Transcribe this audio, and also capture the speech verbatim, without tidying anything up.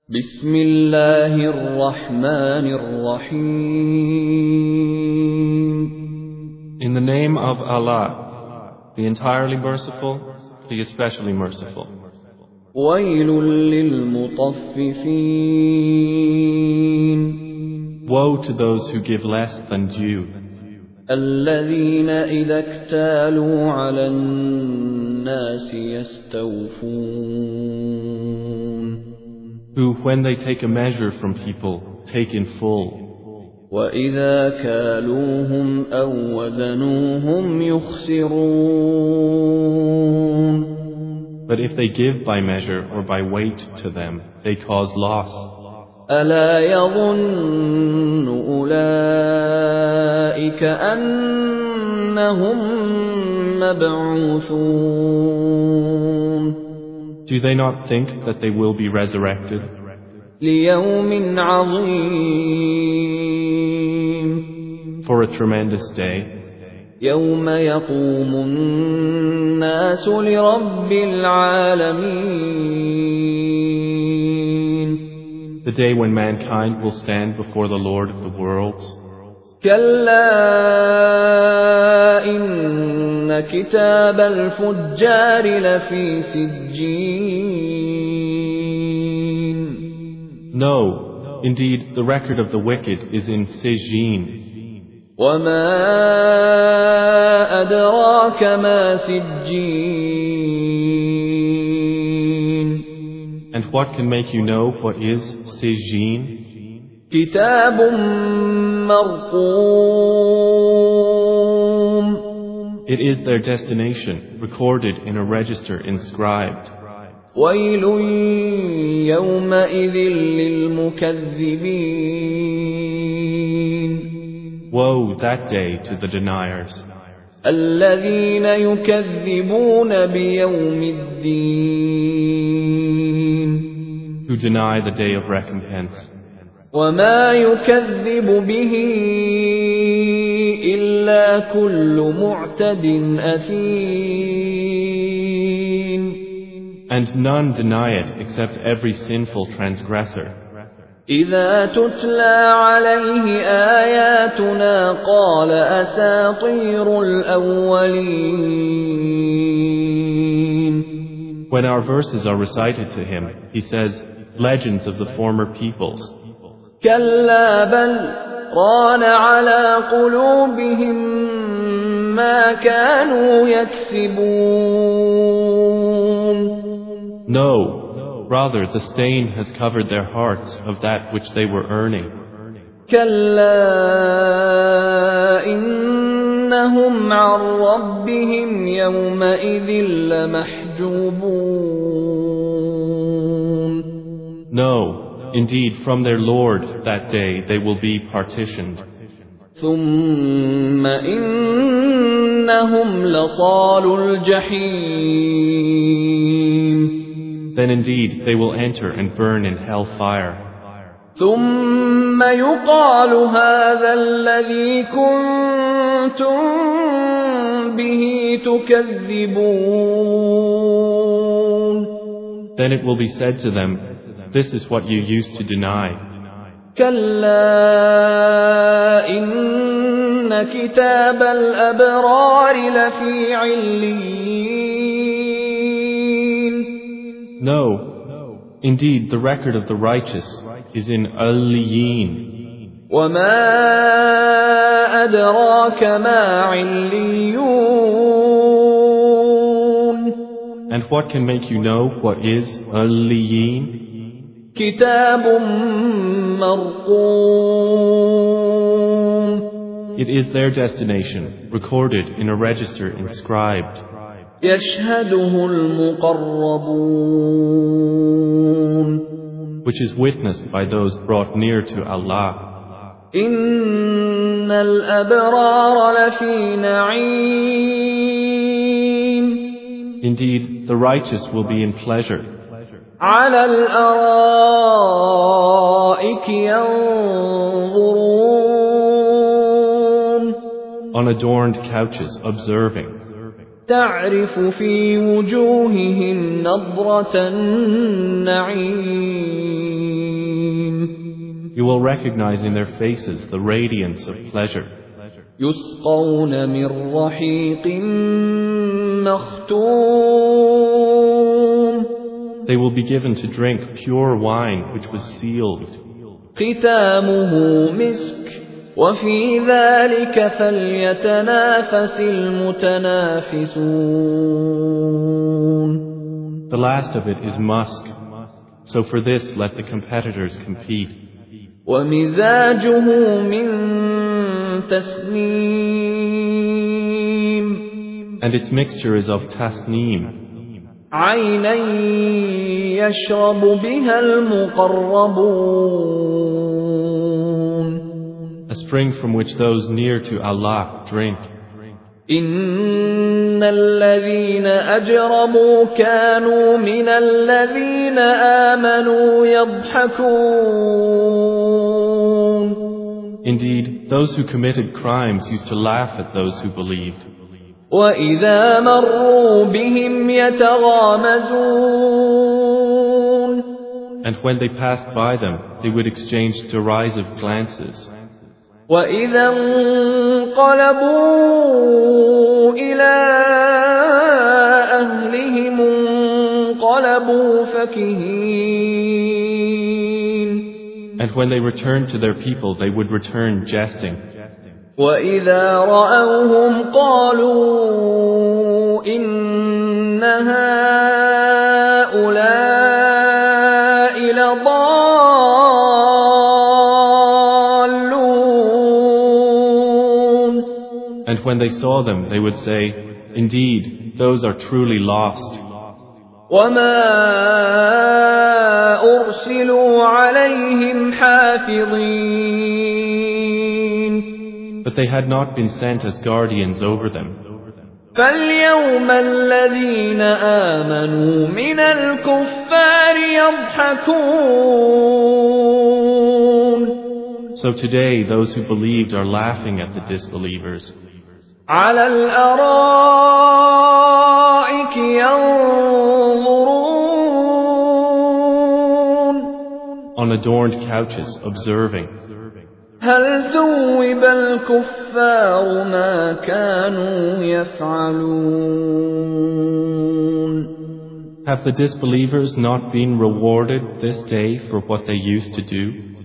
بسم الله الرحمن الرحيم. In the name of Allah, the entirely merciful, the especially merciful. ويل للمطففين. Woe to those who give less than due. الذين إذا اكتالوا على الناس يستوفون. Who, when they take a measure from people, take in full. وإذا كالوهم أو وزنوهم يخسرون. But if they give by measure or by weight to them, they cause loss. ألا يظن أولئك أنهم مبعوثون. Do they not think that they will be resurrected? ليوم عظيم. For a tremendous day. يوم يقوم الناس لرب العالمين. The day when mankind will stand before the Lord of the worlds. كلا إن كتاب الفجار لفي سجين. No, indeed, the record of the wicked is in Sijin. وما أدراك ما سجين. And what can make you know what is Sijin? كتاب مرقوم. It is their destination, recorded in a register inscribed. ويل يومئذ للمكذبين. Woe that day to the deniers. الذين يكذبون بيوم الدين. Who deny the day of recompense. وما يكذب به إلا كل معتد أثيم. And none deny it except every sinful transgressor. إذا تتلى عليه آياتنا قال أساطير الأولين. When our verses are recited to him, he says, legends of the former peoples. كلا بل ران على قلوبهم ما كانوا يكسبون. No, rather the stain has covered their hearts of that which they were earning. كلا إنهم عن ربهم يومئذ لمحجوبون. No, indeed, from their Lord that day they will be partitioned. ثم إنهم لصالو الجحيم. Then indeed they will enter and burn in hell fire. ثم يقال هذا الذي كنتم به تكذبون. Then it will be said to them, this is what you used to deny. كلا إن كتاب الأبرار لفي عليين. No, indeed the record of the righteous is in Alliyin. وما أدراك ما عليون. And what can make you know what is Alliyin? كتاب مرقوم. It is their destination, recorded in a register inscribed. يشهده المقربون. Which is witnessed by those brought near to Allah. إن الأبرار لفي نعيم. Indeed, the righteous will be in pleasure. على الأرائك ينظرون. On adorned couches observing. تعرف في وجوههم نضرة النعيم will recognize in their faces the radiance of pleasure. يسقون من رحيق مختوم. They will be given to drink pure wine which was sealed. ختامه مسك وفي ذلك فليتنافس المتنافسون. The last of it is musk, so for this let the competitors compete. ومزاجه من تسنيم. And its mixture is of tasneem. عينا يشرب بها المقربون. A spring from which those near to Allah drink. إن الذين أجرموا كانوا من الذين آمنوا يضحكون. Indeed, those who committed crimes used to laugh at those who believed. وإذا مروا بهم يتغامزون. And when they passed by them, they would exchange derisive glances. وإذا انقلبوا إلى أهلهم انقلبوا فكهين. And when they returned to their people, they would return jesting. وإذا رأوهم قالوا إن هؤلاء لضالون. And when they saw them, they would say, indeed, those are truly lost. وما أرسلوا عليهم حافظين. But they had not been sent as guardians over them. فاليوم الذين آمنوا من الكفار يضحكون. So today those who believed are laughing at the disbelievers. على الأرائك ينظرون. On adorned couches observing. هل ثوب الكفار ما كانوا يفعلون. Have the disbelievers not been rewarded this day for what they used to do?